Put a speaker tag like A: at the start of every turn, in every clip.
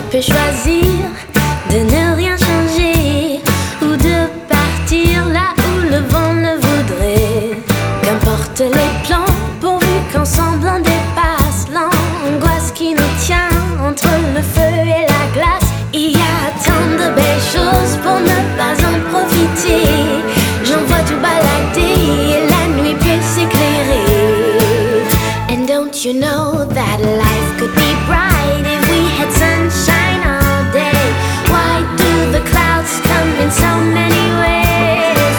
A: peux choisir de ne rien changer ou de partir là où le vent le voudrait. Qu'importe les plans, pourvu qu'ensemble on dépasse l'angoisse qui nous tient entre le feu et la glace. Il y a tant de belles choses pour ne pas en profiter. J'en vois tout balader et la nuit peut s'éclairer. And don't you know that life could be bright if we had sunshine all day? Why do the clouds come in so many ways?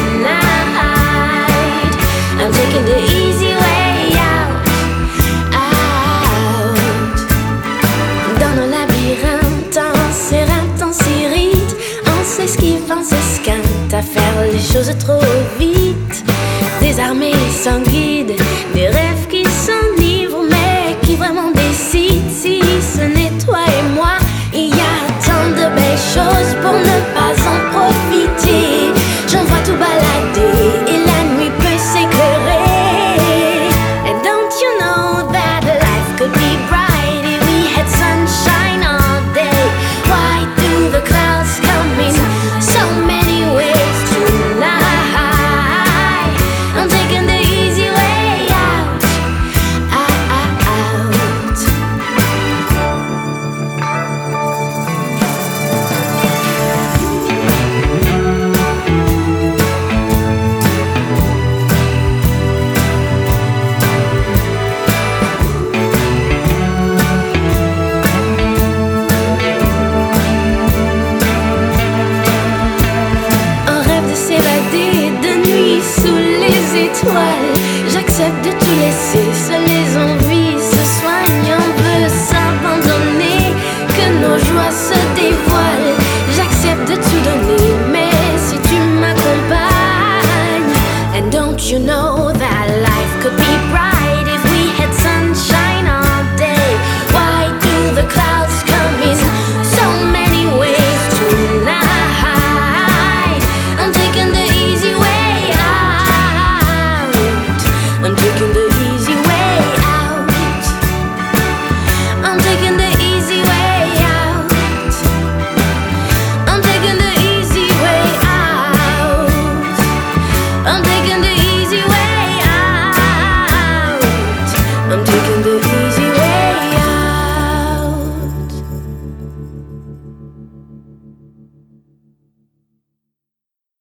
A: Tonight I'm taking the easy way out, out. Dans nos labyrinthes, on s'éreinte, on s'irrite, on s'esquive, on s'esquinte à faire les choses trop vite. Désarmés sans guide, des rêves qui s'enivrent mais qui vraiment décident si ce n'est toi et moi. Il y a tant de belles choses pour ne pas en profiter. J'en vois tout balader et la nuit peut s'éclairer. And don't you know that life could be bright if we had sunshine all day? Why do the clouds come in so many ways tonight? I'm taking the easy way out, out. Un rêve de s'évader de nuit sous les étoiles. J'accepte de tout laisser, se